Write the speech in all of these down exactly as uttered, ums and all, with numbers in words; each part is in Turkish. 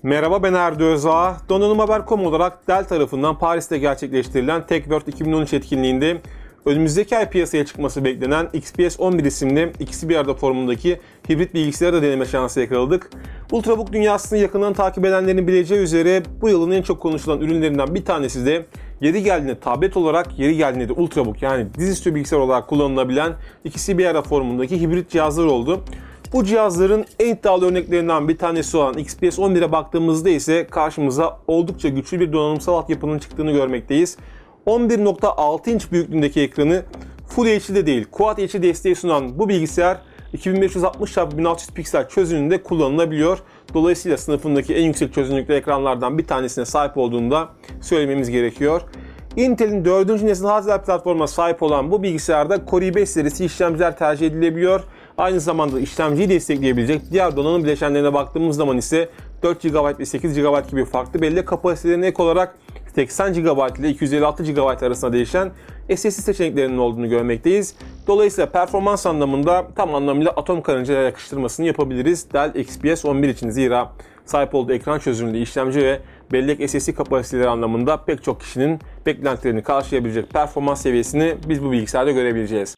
Merhaba, ben Erdi Özağ. Donanım Haber nokta com olarak Dell tarafından Paris'te gerçekleştirilen TechWorld iki bin on üç etkinliğinde önümüzdeki ay piyasaya çıkması beklenen X P S on bir isimli ikisi bir arada formundaki hibrit bilgisayarı da deneme şansı yakaladık. Ultrabook dünyasını yakından takip edenlerin bileceği üzere bu yılın en çok konuşulan ürünlerinden bir tanesi de yeri geldiğinde tablet olarak, yeri geldiğinde de Ultrabook yani dizüstü bilgisayar olarak kullanılabilen ikisi bir arada formundaki hibrit cihazlar oldu. Bu cihazların en iddialı örneklerinden bir tanesi olan X P S on bire baktığımızda ise karşımıza oldukça güçlü bir donanımsal altyapının çıktığını görmekteyiz. on bir nokta altı inç büyüklüğündeki ekranı Full H D'de değil, Quad H D desteği sunan bu bilgisayar iki bin beş yüz altmış çarpı bin altı yüz piksel çözünürlüğünde kullanılabiliyor. Dolayısıyla sınıfındaki en yüksek çözünürlüklü ekranlardan bir tanesine sahip olduğunu da söylememiz gerekiyor. Intel'in dördüncü nesil Haswell platformuna sahip olan bu bilgisayarda Core i beş serisi işlemciler tercih edilebiliyor. Aynı zamanda işlemciyi destekleyebilecek diğer donanım bileşenlerine baktığımız zaman ise dört gigabayt ve sekiz gigabayt gibi farklı bellek kapasitelerine ek olarak seksen gigabayt ile iki yüz elli altı gigabayt arasında değişen S S D seçeneklerinin olduğunu görmekteyiz. Dolayısıyla performans anlamında tam anlamıyla atom karıncaya yakıştırmasını yapabiliriz Dell X P S on bir için. Zira sahip olduğu ekran çözünürlüğü, işlemci ve bellek S S D kapasiteleri anlamında pek çok kişinin beklentilerini karşılayabilecek performans seviyesini biz bu bilgisayarda görebileceğiz.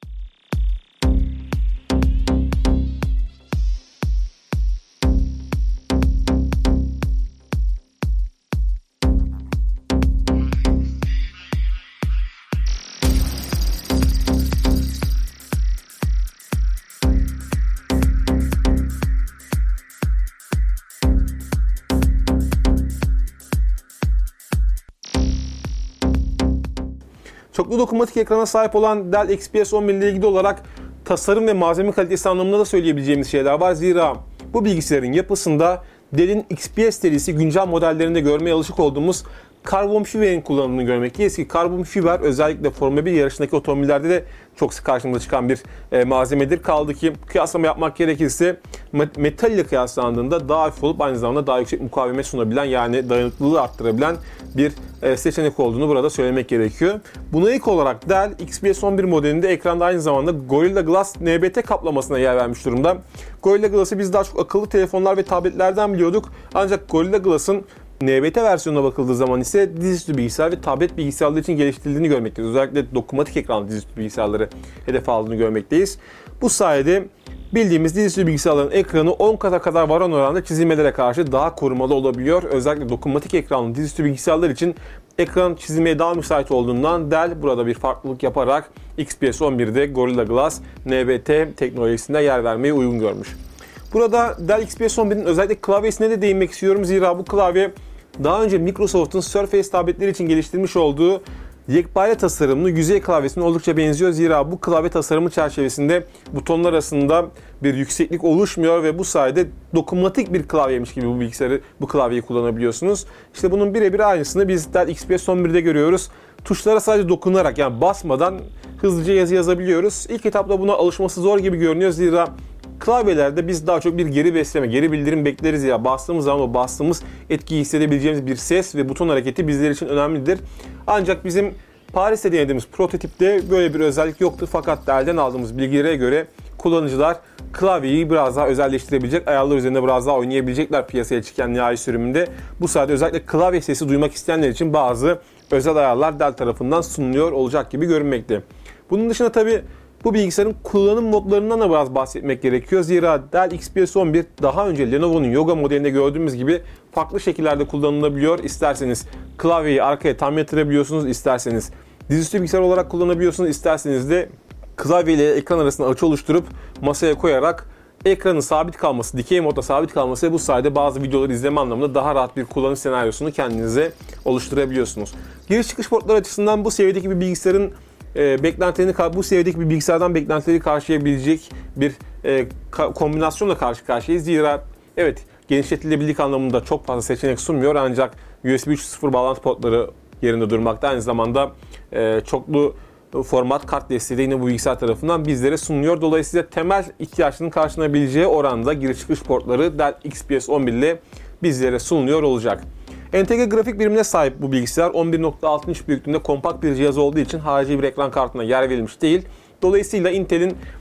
Çoklu dokunmatik ekrana sahip olan Dell X P S on bir ile ilgili olarak tasarım ve malzeme kalitesi anlamında da söyleyebileceğimiz şeyler var. Zira bu bilgisayarın yapısında Dell'in X P S serisi güncel modellerinde görmeye alışık olduğumuz karbon fiberin kullanımını görmekteyiz ki karbon fiber özellikle Formula bir yarışındaki otomobillerde de çok sık karşımıza çıkan bir e, malzemedir. Kaldı ki kıyaslama yapmak gerekirse metal ile kıyaslandığında daha hafif olup aynı zamanda daha yüksek mukavemet sunabilen, yani dayanıklılığı arttırabilen bir e, seçenek olduğunu burada söylemek gerekiyor. Buna ilk olarak Dell X P S on bir modelinde ekranda aynı zamanda Gorilla Glass N B T kaplamasına yer vermiş durumda. Gorilla Glass'ı biz daha çok akıllı telefonlar ve tabletlerden biliyorduk. Ancak Gorilla Glass'ın N B T versiyonuna bakıldığı zaman ise dizüstü bilgisayar ve tablet bilgisayarları için geliştirildiğini görmekteyiz. Özellikle dokunmatik ekranlı dizüstü bilgisayarları hedef aldığını görmekteyiz. Bu sayede bildiğimiz dizüstü bilgisayarların ekranı on kata kadar varan oranda çizilmelere karşı daha korumalı olabiliyor. Özellikle dokunmatik ekranlı dizüstü bilgisayarlar için ekran çizilmeye daha müsait olduğundan Dell burada bir farklılık yaparak X P S on birde Gorilla Glass N B T teknolojisinde yer vermeyi uygun görmüş. Burada Dell X P S on birin özellikle klavyesine de değinmek istiyorum. Zira bu klavye daha önce Microsoft'un Surface tabletleri için geliştirmiş olduğu yekpare tasarımlı yüzey klavyesine oldukça benziyor. Zira bu klavye tasarımı çerçevesinde butonlar arasında bir yükseklik oluşmuyor ve bu sayede dokunmatik bir klavyemiş gibi bu bilgisayarı, bu klavyeyi kullanabiliyorsunuz. İşte bunun birebir aynısını biz Dell X P S on birde görüyoruz. Tuşlara sadece dokunarak, yani basmadan hızlıca yazı yazabiliyoruz. İlk etapta buna alışması zor gibi görünüyor. Zira klavyelerde biz daha çok bir geri besleme, geri bildirim bekleriz ya. Bastığımız zaman o bastığımız etkiyi hissedebileceğimiz bir ses ve buton hareketi bizler için önemlidir. Ancak bizim Paris'te denediğimiz prototipte böyle bir özellik yoktu. Fakat Dell'den aldığımız bilgilere göre kullanıcılar klavyeyi biraz daha özelleştirebilecek, ayarlar üzerinde biraz daha oynayabilecekler piyasaya çıkan nihai sürümünde. Bu sayede özellikle klavye sesi duymak isteyenler için bazı özel ayarlar Dell tarafından sunuluyor olacak gibi görünmekte. Bunun dışında tabii bu bilgisayarın kullanım modlarından da biraz bahsetmek gerekiyor. Zira Dell X P S on bir daha önce Lenovo'nun Yoga modelinde gördüğümüz gibi farklı şekillerde kullanılabiliyor. İsterseniz klavyeyi arkaya tam yatırabiliyorsunuz, isterseniz dizüstü bilgisayar olarak kullanabiliyorsunuz, isterseniz de klavye ile ekran arasında açı oluşturup masaya koyarak ekranın sabit kalması, dikey modda sabit kalması ve bu sayede bazı videoları izleme anlamında daha rahat bir kullanım senaryosunu kendinize oluşturabiliyorsunuz. Giriş çıkış portları açısından bu seviyedeki bir bilgisayarın E, beklentilerini, bu seviyedeki bir bilgisayardan beklentileri karşılayabilecek bir e, ka- kombinasyonla karşı karşıyayız. Zira evet, genişletilebilirlik anlamında çok fazla seçenek sunmuyor ancak U S B üç nokta sıfır bağlantı portları yerinde durmakta. Aynı zamanda e, çoklu format kart desteği de yine bu bilgisayar tarafından bizlere sunuluyor. Dolayısıyla temel ihtiyaçlarının karşılanabileceği oranda giriş çıkış portları Dell X P S on bir ile bizlere sunuluyor olacak. Entegre grafik birimine sahip bu bilgisayar on bir nokta altı inç büyüklüğünde kompakt bir cihaz olduğu için harici bir ekran kartına yer verilmiş değil. Dolayısıyla Intel'in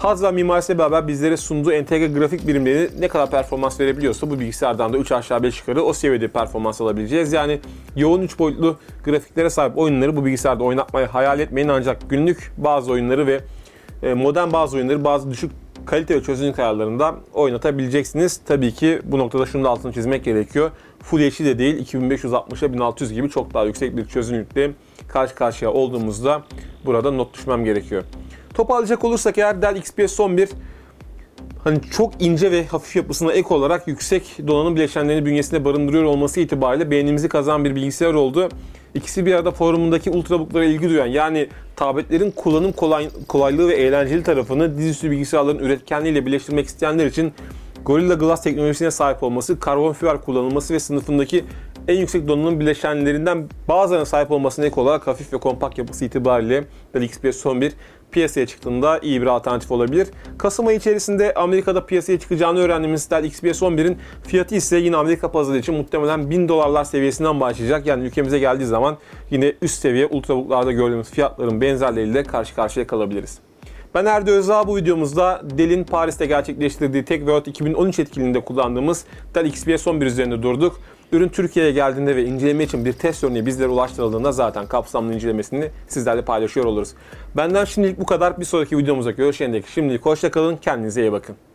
Haz ve mimarisiyle beraber bizlere sunduğu entegre grafik birimleri ne kadar performans verebiliyorsa bu bilgisayardan da üç aşağı beş yukarı o seviyede performans alabileceğiz. Yani yoğun üç boyutlu grafiklere sahip oyunları bu bilgisayarda oynatmayı hayal etmeyin, ancak günlük bazı oyunları ve modern bazı oyunları bazı düşük kalite ve çözünürlük ayarlarında oynatabileceksiniz. Tabii ki bu noktada şunu da altını çizmek gerekiyor. Full H D de değil, iki bin beş yüz altmışa bin altı yüz gibi çok daha yüksek bir çözünürlükle karşı karşıya olduğumuzda burada not düşmem gerekiyor. Toparlayacak olursak eğer Dell X P S on bir hani çok ince ve hafif yapısına ek olarak yüksek donanım bileşenlerini bünyesinde barındırıyor olması itibariyle beğenimizi kazanan bir bilgisayar oldu. İkisi bir arada forumundaki ultrabooklara ilgi duyan, yani tabletlerin kullanım kolay, kolaylığı ve eğlenceli tarafını dizüstü bilgisayarların üretkenliğiyle birleştirmek isteyenler için Gorilla Glass teknolojisine sahip olması, karbon fiber kullanılması ve sınıfındaki en yüksek donanım bileşenlerinden bazılarına sahip olmasına ek olarak hafif ve kompakt yapısı itibariyle Dell X P S on bir piyasaya çıktığında iyi bir alternatif olabilir. Kasım ayı içerisinde Amerika'da piyasaya çıkacağını öğrendiğimiz Dell X P S on bir'in fiyatı ise yine Amerika pazarı için muhtemelen bin dolarlar seviyesinden başlayacak. Yani ülkemize geldiği zaman yine üst seviye ultrabooklarda gördüğümüz fiyatların benzerleriyle karşı karşıya kalabiliriz. Ben Erdi Özdağ, bu videomuzda Dell'in Paris'te gerçekleştirdiği Tech World iki bin on üç etkinliğinde kullandığımız Dell X P S on bir üzerinde durduk. Ürün Türkiye'ye geldiğinde ve inceleme için bir test örneği bizlere ulaştırıldığında zaten kapsamlı incelemesini sizlerle paylaşıyor oluruz. Benden şimdilik bu kadar. Bir sonraki videomuzda görüşene dek şimdilik hoşça kalın, kendinize iyi bakın.